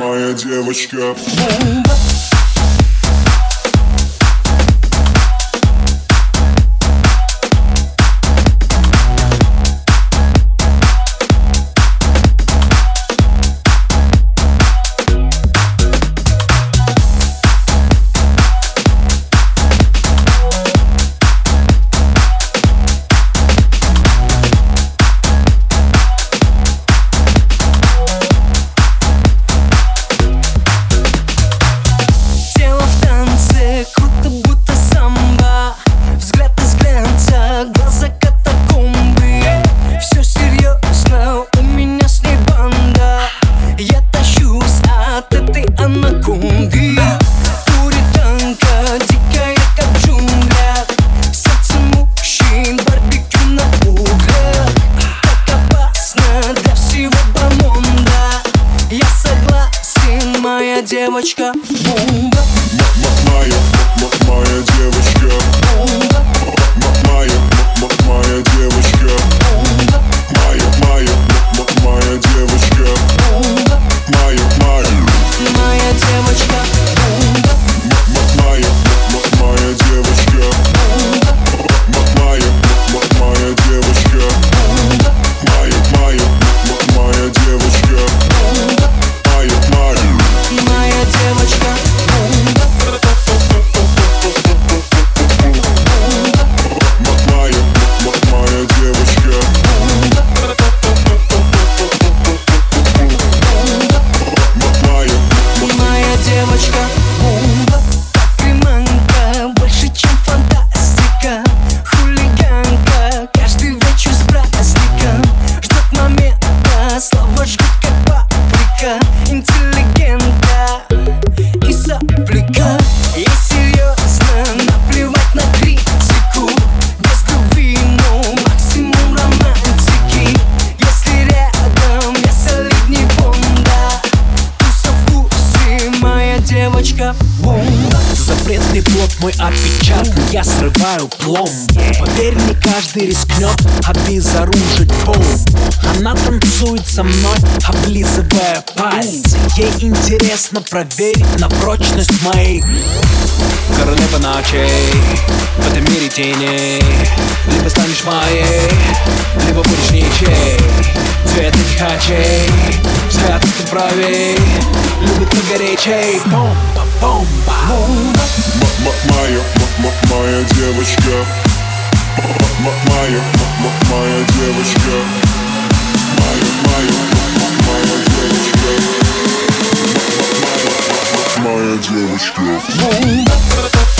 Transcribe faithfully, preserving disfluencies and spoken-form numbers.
моя девочка. Девочка, бомба. Моя, моя девочка. Бомба. Моя, моя девочка. Бомба. Моя, моя, моя девочка. Бомба. Моя, моя, моя девочка. Бомба. Моя, моя девочка. Бомба. Моя, моя девочка. Бомба. Моя, моя, моя девочка. Бомба. Моя, моя. Моя девочка, бомба. Моя, моя девочка. Бомба. Моя, моя девочка, бомба. Как приманка, больше чем фантастика. Хулиганка, каждый вечер с праздником. Ждет момента, слова жгут как паприка. Интеллигента и сопляка. И серьезно, наплевать на критику. Без любви, но максимум романтики. Если рядом, я солидней Бонда. Туса в вкусе, моя девочка, бомба. Запретный плод мой опечатан, я срываю пломбу. Поверь, не каждый рискнет обезоружить бомбу. Она танцует со мной, облизывая пальцы. Ей интересно проверить на прочность моей королева ночей. В этом мире теней. Либо станешь моей, либо будешь ничей. Цвет этих очей, взгляд ты правей. Любит погорячей. Бомба, бомба, бомба. Моя, моя девочка. Моя, моя девочка. Моя, моя, моя девочка. Моя девочка. Бомба.